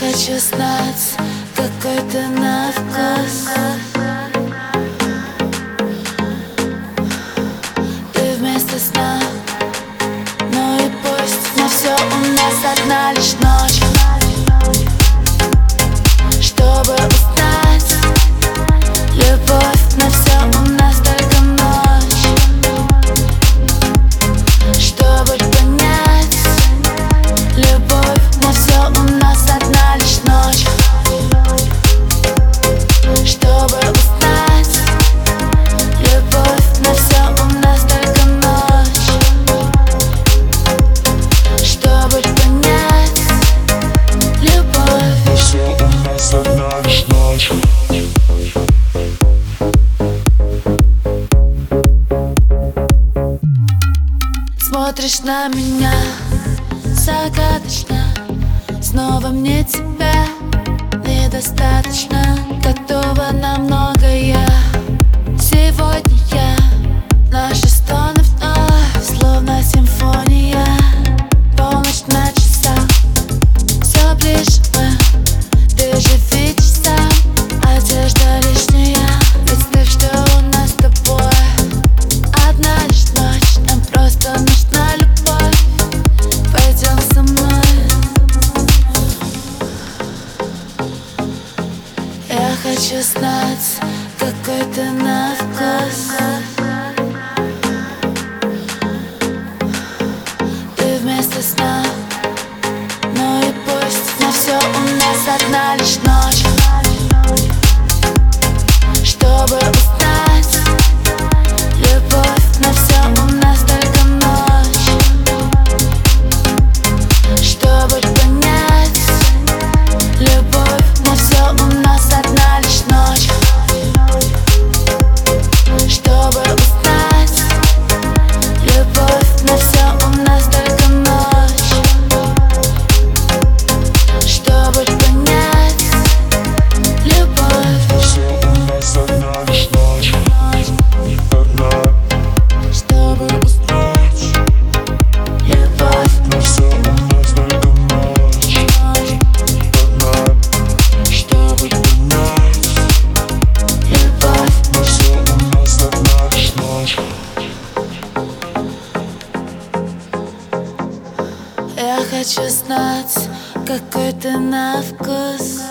хочу знать, какой ты на вкус. Ты вместо сна, ну и пусть. Но все у нас одна лишь ночь, чтобы узнать любовь. Но все у нас только ночь, чтобы понять любовь. Но все у нас одна лишь ночь, чтобы узнать любовь. Но все у нас только ночь, чтобы понять любовь. Но все у нас одна лишь ночь. Смотришь на меня загадочно, снова мне тебя недостаточно. Готова на многое сегодня я. Наши стоны вновь, словно симфония. Полночь на часах, все ближе мы. Ты же видишь сам, одежда лишняя. Представь, что у нас с тобой одна лишь ночь. Нам просто нужна любовь, пойдем со мной. Я хочу знать, какой ты на вкус. Ты вместо сна, ну и пусть. Но все у нас одна лишь ночь, чтобы узнать любовь. Но все у нас только ночь, чтобы понять любовь. Но все у нас одна лишь ночь, чтобы узнать любовь. Но все у нас только ночь, чтобы понять любовь. Но все у нас одна лишь ночь, одна, Чтобы узнать любовь. но все у нас только ночь, одна, чтобы понять Любовь. но все у нас одна лишь ночь. Я хочу знать, какой ты на вкус.